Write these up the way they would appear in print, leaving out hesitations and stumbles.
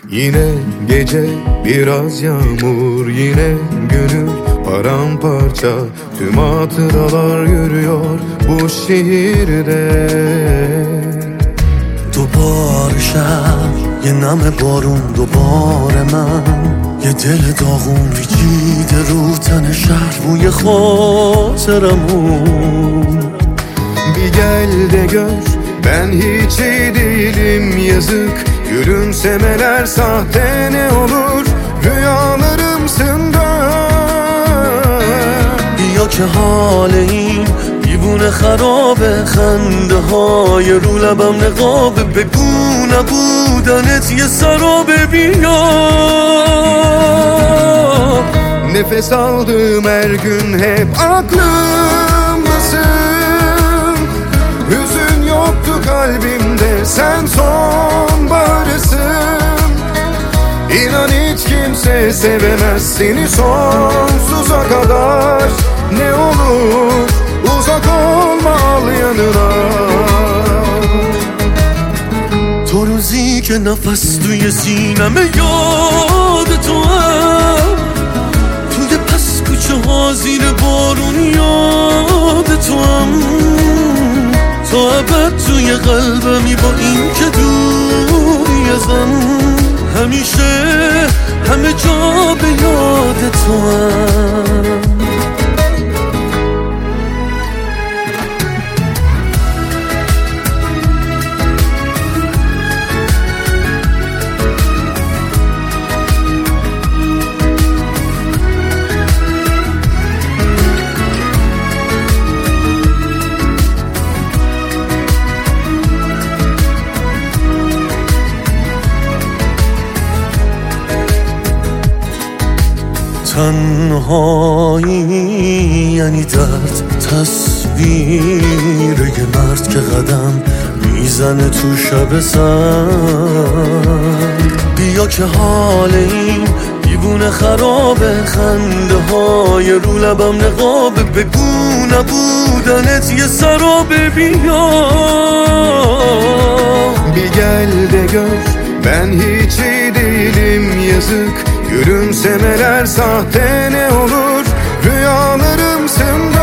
Yine gece biraz yağmur, yine gönül paramparça. Tüm hatıralar yürüyor bu şehirde. دوباره شب یه نم بارون دوباره من یه دل داغون پیچیده رو تن شهر بوی خاطرمون Bir gel de gör ben hiç iyi değilim yazık. Gülümsemeler sahte ne olur rüyalarımsın da. بیا که حال این دیوونه خرابه خنده های رو لبم نقابه بگو نبودنت یه سرابه بیا Nefes aldığım her gün hep aklımdasın. Hüzün yoktu kalbimde, sen sonbaharısın. İnan hiç kimse sevemez seni sonsuza kadar. Ne olur uzak olma, al yanına. تو روزی که نفس توی سینمه یاد تو هم توی پس کوچه ها زیر بارون یاد تو هم تا ابد توی قلبمی با این که دوری ازم همیشه همه جا به یاد تو هم تنهایی یعنی درد تصویر یه مرد که قدم میزنه تو شب سر بیا که حال این دیوونه خرابه خنده های رو لبم نقابه بگو نبودنت یه سرابه بیا Bir gel de gör ben hiç iyi değilim yazık. Gülümsemeler sahte ne olur rüyalarımsın da.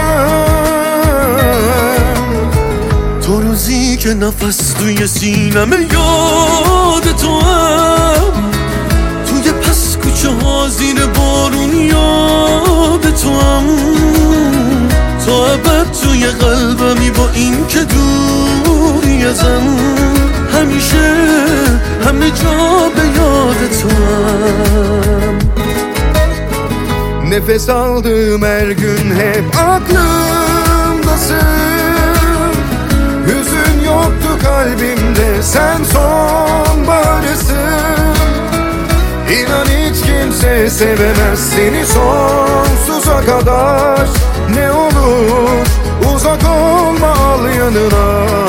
تو روزی که نفس توی سینمه یاد تو هم توی پس کوچه ها زیر بارون یاد تو هم تا ابد توی قلبمی با این که دوری ازم همیشه همه جا به یاد تو هم Nefes aldığım her gün hep aklımdasın. Hüzün yoktu kalbimde, sen sonbaharısın. İnan hiç kimse sevemez seni sonsuza kadar. Ne olur uzak olma, al yanına.